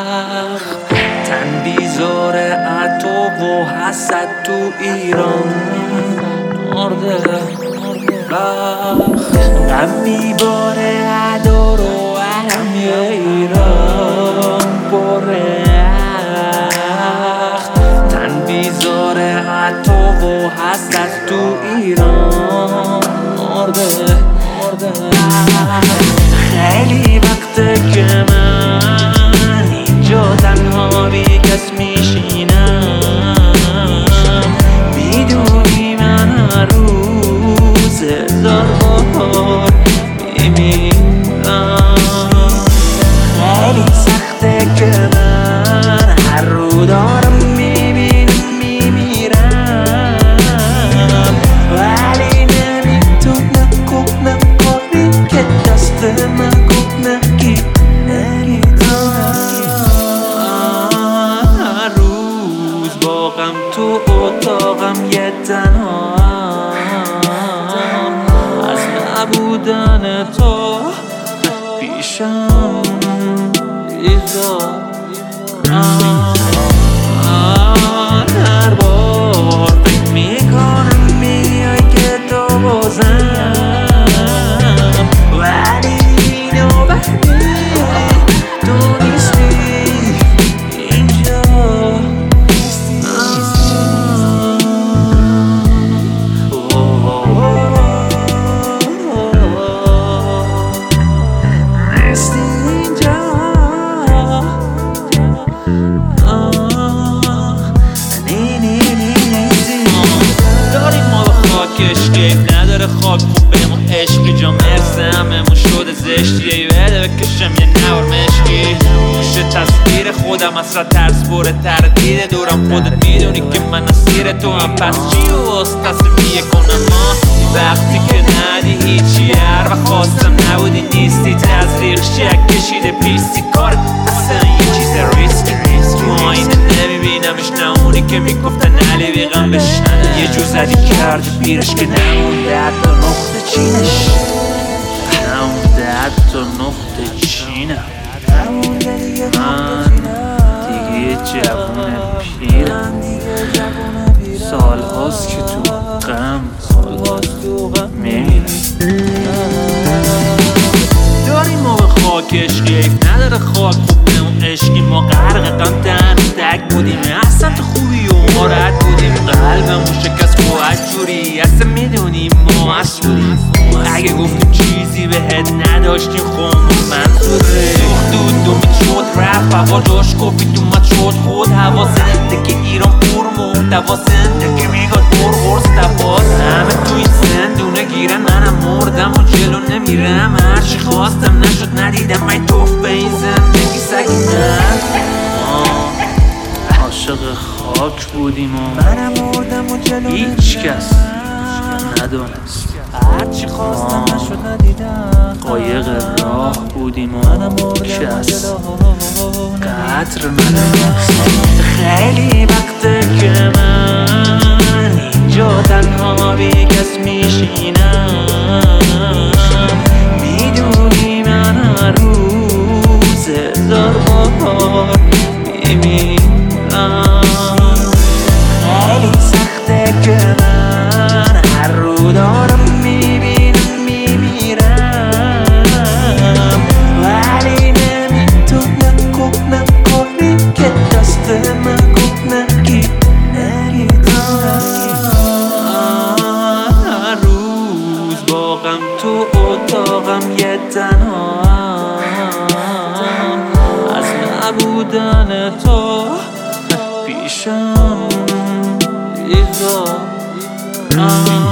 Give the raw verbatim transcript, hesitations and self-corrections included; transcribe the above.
تن بیزار عطا و حسد تو ایران مرده بخت غم میباره عدا رو علم ایران بره تن بیزار عطا و حسد تو ایران مرده خیلی وقته که من اینجا تنها بی کس میشینم میدونی من هر روز هزار بار میمیرم خیلی سخته که من هر رو دارم میبینم میمیرم ولی نمیتونم کنم کاری که دست من کنم کی هر روز باقم تو اتاقم یه تنها از نبودن تو پیشم ایزارم هر بار فکر میکنم میای که تو بازم ولی نوبتی تو نیستی اینجا نیستی اینجا داریم ما به خاکش کیف نداره خاک خوب بهمون عشقی جا مرز هممون شده زشتیه یه بده بکشم یه نوار مشکی موشه تصویر خودم اصلا ترس بره تردید دورم خودت میدونی که من اسیر تو هم پس چی و واسه تصمیه کنم ما وقتی که ندی هیچی هر و خواستم نبودی نیستی تزریق شک کشیده پیستی کار اصلا یه چیز ریسکی تو آینه نمیبینمش نه اونی که میگفتن علی بیغم بشنه یه جو زدی کردی بیرش که نمونده حتی نقطه چینش نمونده حتی نقطه چینم من دیگه یه جوون پیرم سال هاست که تو غم میمیرم داریم ما به خاکش کیف نداره خاک خوب اون عشقی ما غرق غم تن تک بودیم اصلا تو خوبی و ما رد بودیم قلبمون شکست خواهد جوری اصلا میدونیم ما هست بودیم اگه گفتیم چیزی بهت نداشتیم خون منظوره سوخت و دومید شد رفت هوا جاش کفید اومد شد خود هوا زندگی ایران پر محتوا زندگی میگاد پر غرص تفاز همه تو این زندونه گیرن منم مردم و جلو نمیرم هرچی خواستم نشد ندیدم من توف به این زندگی سگی نه عاشق خاک بودیم و منم مردم و جلو هیچ کس ندانست هرچی خواستم نشد ندیدم قایق راه بودیم و کس قدر ندانست خیلی وقته که من اینجا تنها بی کس میشینم میدونی من هر روز هزار بار میمیرم خیلی سخته که من هر رو دارم میبینم میمیرم ولی نمیتونم کنم کاری که دست من کنم کی هر روز باقم تو اتاقم یه تنها از نبودن تو پیشم ایزارم